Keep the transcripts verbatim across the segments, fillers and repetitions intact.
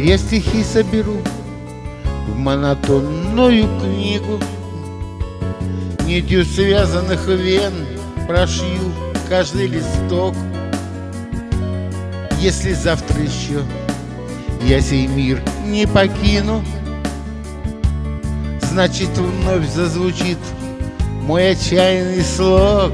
Я стихи соберу в монотонную книгу, нитью связанных вен прошью каждый листок. Если завтра еще я сей мир не покину, значит, вновь зазвучит мой отчаянный слог.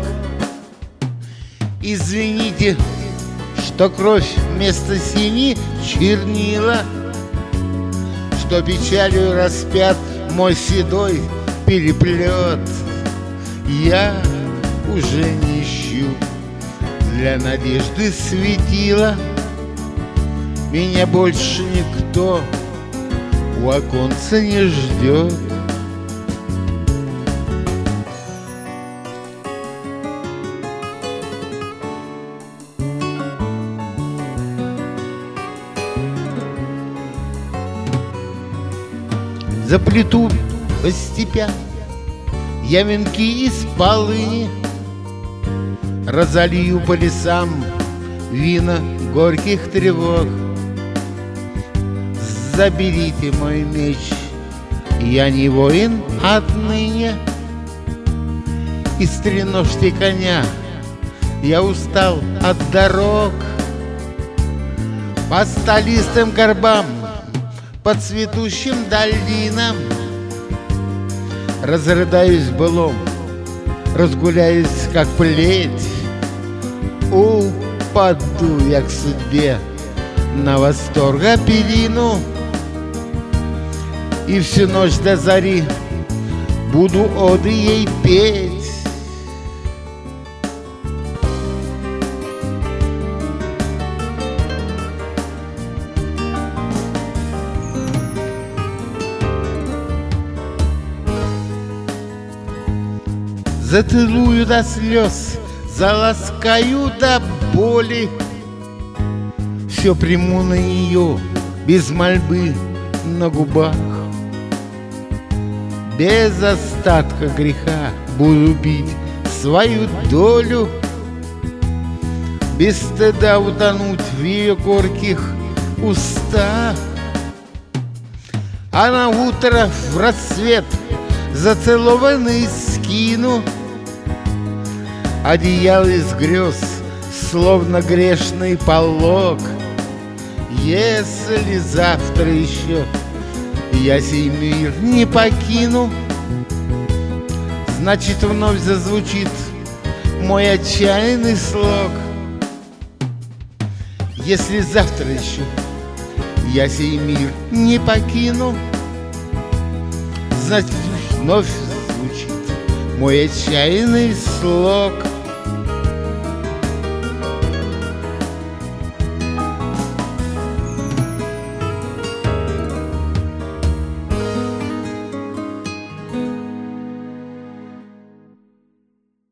Извините, что кровь вместо сини чернила, что печалью распят мой седой переплет. Я уже не ищу для надежды светила, меня больше никто у оконца не ждет. Заплету по степям я венки из полыни, разолью по лесам вина горьких тревог. Заберите мой меч, я не воин отныне, и стреножьте коня, я устал от дорог. По столистым горбам, по цветущим долинам разрыдаюсь былом, разгуляюсь, как плеть. Упаду я к судьбе на восторга перину, и всю ночь до зари буду оды ей петь. Зацелую до слез, заласкаю до боли, все приму на нее без мольбы на губах. Без остатка греха буду бить свою долю, без стыда утонуть в ее горьких устах. А на утро в рассвет зацелованный скину одеял из грез, словно грешный полог. Если завтра еще я сей мир не покину, значит, вновь зазвучит мой отчаянный слог. Если завтра еще я сей мир не покину, значит, вновь звучит мой отчаянный слог.